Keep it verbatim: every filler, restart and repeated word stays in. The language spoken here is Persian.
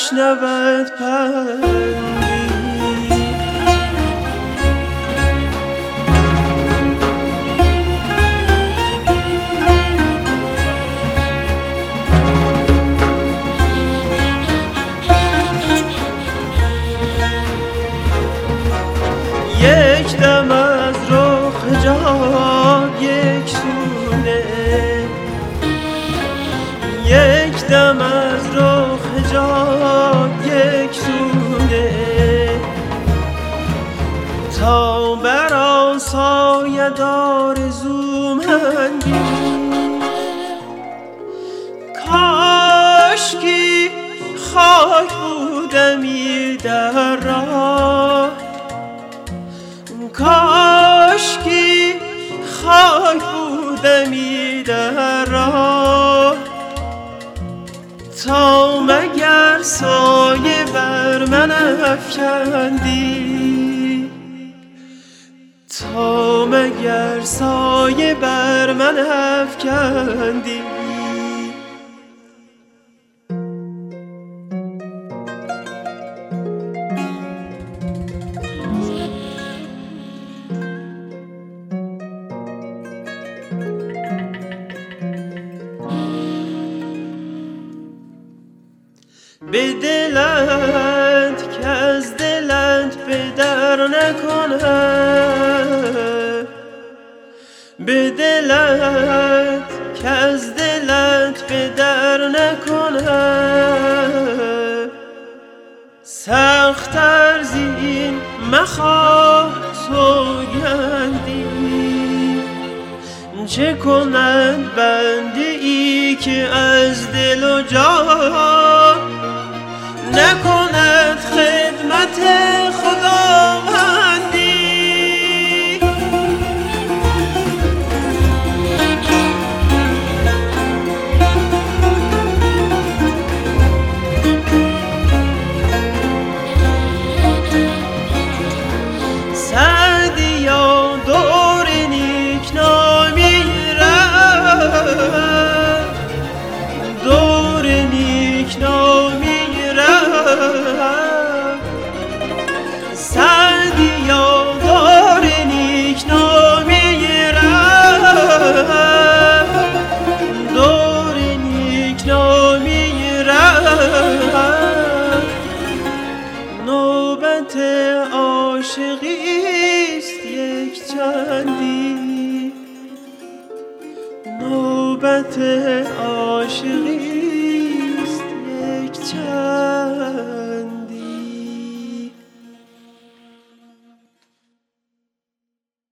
نشنود پندی. یک دم از رخ جهان یک سونه، یک دم از رخ جهان یک سونه، تا بر آن سایه دار زومندی. کاشکی خاک بودمی در راه، کاشکی خاک بودمی در راه، تا مگر سایه بر من افکندی، تا مگر سایه بر من افکندی. به دلت که از دلت به در نکنه، به دلت که از دلت به در نکنه، سخت‌تر زین مخواه سوگندی. چه کند بنده ای که از دل و جان نکند خدمت خداوندی. سعدیا دور نیکنامی رفت، دور نیکنامی سعدیا دور نیکنامی رفت، دور نیکنامی رفت. نوبت عاشقیست یک چندی، نوبت عاشقی